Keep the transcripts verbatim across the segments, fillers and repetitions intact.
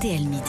R T L Midi.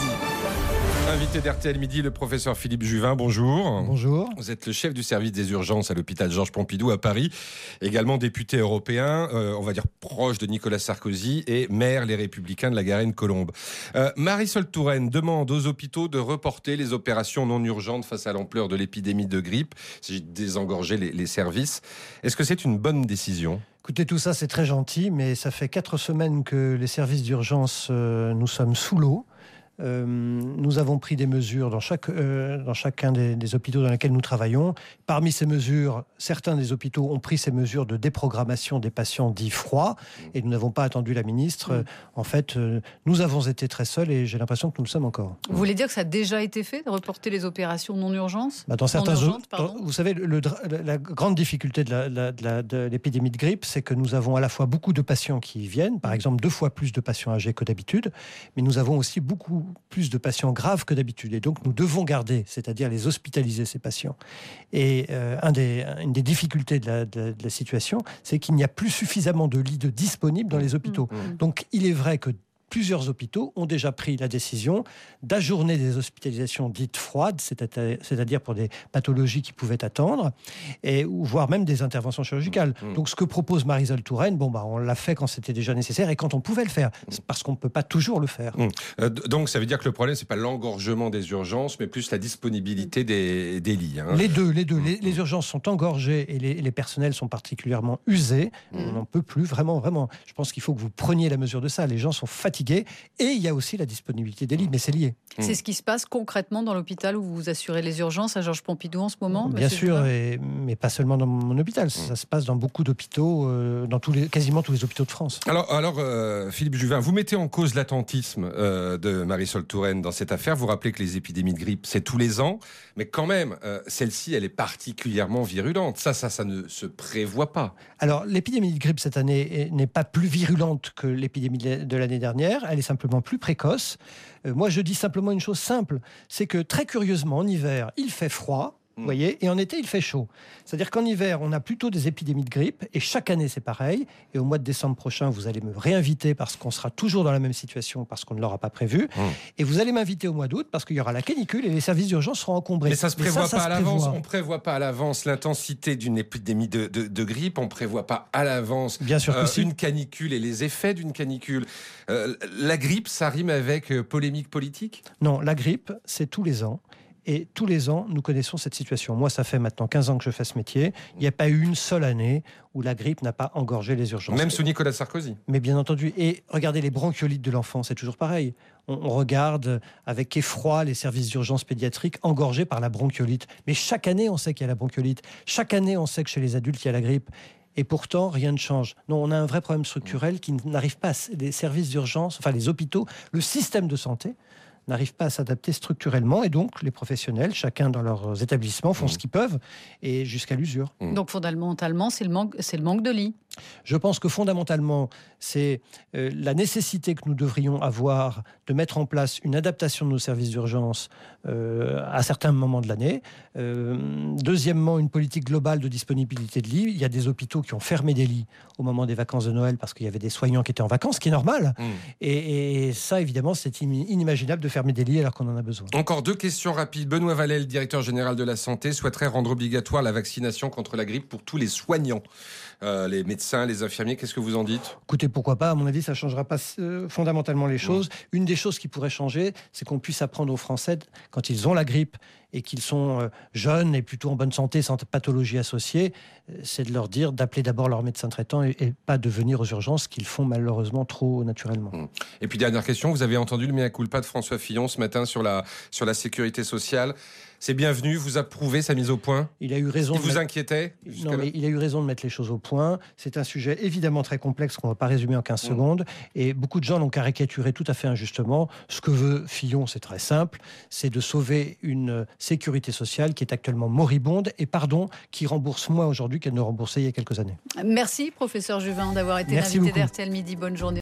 Invité d'R T L Midi, le professeur Philippe Juvin, bonjour. Bonjour. Vous êtes le chef du service des urgences à l'hôpital Georges Pompidou à Paris, également député européen, euh, on va dire proche de Nicolas Sarkozy et maire Les Républicains de la Garenne-Colombes. Euh, Marisol Touraine demande aux hôpitaux de reporter les opérations non urgentes face à l'ampleur de l'épidémie de grippe, il s'agit de désengorger les, les services. Est-ce que c'est une bonne décision ? Écoutez, tout ça c'est très gentil, mais ça fait quatre semaines que les services d'urgence, euh, nous sommes sous l'eau. Euh, nous avons pris des mesures dans, chaque, euh, dans chacun des, des hôpitaux dans lesquels nous travaillons. Parmi ces mesures, certains des hôpitaux ont pris ces mesures de déprogrammation des patients dits froids et nous n'avons pas attendu la ministre. Mmh. Euh, en fait, euh, nous avons été très seuls et j'ai l'impression que nous le sommes encore. Vous voulez dire que ça a déjà été fait, de reporter les opérations non urgences bah Dans certains urgentes, dans, Vous savez, le, le, la grande difficulté de, la, la, de, la, de l'épidémie de grippe, c'est que nous avons à la fois beaucoup de patients qui viennent, par exemple deux fois plus de patients âgés que d'habitude, mais nous avons aussi beaucoup plus de patients graves que d'habitude. Et donc, nous devons garder, c'est-à-dire les hospitaliser, ces patients. Et euh, un des, une des difficultés de la, de, de la situation, c'est qu'il n'y a plus suffisamment de lits de disponibles dans les hôpitaux. Mmh. Donc, il est vrai que plusieurs hôpitaux ont déjà pris la décision d'ajourner des hospitalisations dites froides, c'est-à-dire pour des pathologies qui pouvaient attendre, et, ou voire même des interventions chirurgicales. Mmh. Donc ce que propose Marisol Touraine, bon, bah, on l'a fait quand c'était déjà nécessaire et quand on pouvait le faire, c'est parce qu'on ne peut pas toujours le faire. Mmh. Euh, donc ça veut dire que le problème, ce n'est pas l'engorgement des urgences, mais plus la disponibilité des, des lits. Hein. Les deux, les deux. Mmh. Les, les urgences sont engorgées et les, les personnels sont particulièrement usés. Mmh. On n'en peut plus, vraiment, vraiment. Je pense qu'il faut que vous preniez la mesure de ça. Les gens sont fatigués. Et il y a aussi la disponibilité des lits, mais c'est lié. C'est ce qui se passe concrètement dans l'hôpital où vous assurez les urgences à Georges Pompidou en ce moment? Bien sûr, et, mais pas seulement dans mon hôpital. Ça se passe dans beaucoup d'hôpitaux, euh, dans tous les, quasiment tous les hôpitaux de France. Alors, alors euh, Philippe Juvin, vous mettez en cause l'attentisme euh, de Marisol Touraine dans cette affaire. Vous rappelez que les épidémies de grippe, c'est tous les ans. Mais quand même, euh, celle-ci, elle est particulièrement virulente. Ça, ça, ça ne se prévoit pas. Alors, l'épidémie de grippe cette année n'est pas plus virulente que l'épidémie de l'année dernière. Elle est simplement plus précoce. Euh, moi, je dis simplement une chose simple, c'est que très curieusement, en hiver, il fait froid, mmh. vous voyez, et en été, il fait chaud. C'est-à-dire qu'en hiver, on a plutôt des épidémies de grippe, et chaque année, c'est pareil. Et au mois de décembre prochain, vous allez me réinviter parce qu'on sera toujours dans la même situation, parce qu'on ne l'aura pas prévu. Mmh. Et vous allez m'inviter au mois d'août parce qu'il y aura la canicule et les services d'urgence seront encombrés. Mais ça se prévoit ça, ça pas se à l'avance. prévoit. On prévoit pas à l'avance l'intensité d'une épidémie de, de, de grippe. On prévoit pas à l'avance Bien sûr que euh, si. une canicule et les effets d'une canicule. Euh, la grippe, ça rime avec euh, polémique politique ? Non, la grippe, c'est tous les ans. Et tous les ans, nous connaissons cette situation. Moi, ça fait maintenant quinze ans que je fais ce métier. Il n'y a pas eu une seule année où la grippe n'a pas engorgé les urgences. Même sous Nicolas Sarkozy. Mais bien entendu. Et regardez les bronchiolites de l'enfant, c'est toujours pareil. On, on regarde avec effroi les services d'urgence pédiatriques engorgés par la bronchiolite. Mais chaque année, on sait qu'il y a la bronchiolite. Chaque année, on sait que chez les adultes, il y a la grippe. Et pourtant, rien ne change. Non, on a un vrai problème structurel qui n'arrive pas. Les services d'urgence, enfin les hôpitaux, le système de santé n'arrivent pas à s'adapter structurellement et donc les professionnels, chacun dans leurs établissements, font mmh. ce qu'ils peuvent et jusqu'à l'usure. Mmh. Donc fondamentalement, c'est le manque, c'est le manque de lits. Je pense que fondamentalement, c'est euh, la nécessité que nous devrions avoir de mettre en place une adaptation de nos services d'urgence euh, à certains moments de l'année. Euh, deuxièmement, une politique globale de disponibilité de lits. Il y a des hôpitaux qui ont fermé des lits au moment des vacances de Noël parce qu'il y avait des soignants qui étaient en vacances, ce qui est normal. Mmh. Et, et ça, évidemment, c'est inimaginable de fermer des lits alors qu'on en a besoin. Encore deux questions rapides. Benoît Vallet, directeur général de la Santé, souhaiterait rendre obligatoire la vaccination contre la grippe pour tous les soignants. Euh, les médecins, les infirmiers, qu'est-ce que vous en dites ? Écoutez, pourquoi pas ? À mon avis, ça ne changera pas euh, fondamentalement les choses. Mmh. Une des choses qui pourrait changer, c'est qu'on puisse apprendre aux Français, quand ils ont la grippe et qu'ils sont euh, jeunes et plutôt en bonne santé, sans pathologie associée, euh, c'est de leur dire d'appeler d'abord leur médecin traitant et, et pas de venir aux urgences, qu'ils font malheureusement trop naturellement. Mmh. Et puis, dernière question, vous avez entendu le mea culpa de François Fillon ce matin sur la, sur la sécurité sociale. C'est bienvenu, vous approuvez sa mise au point ? Il a eu raison. Il vous mettre... inquiétait ? Non, mais il a eu raison de mettre les choses au point. C'est un sujet évidemment très complexe qu'on ne va pas résumer en quinze mmh. secondes. Et beaucoup de gens l'ont caricaturé tout à fait injustement. Ce que veut Fillon, c'est très simple. C'est de sauver une sécurité sociale qui est actuellement moribonde et, pardon, qui rembourse moins aujourd'hui qu'elle ne remboursait il y a quelques années. Merci, professeur Juvin, d'avoir été Merci l'invité beaucoup. d'R T L Midi. Bonne journée.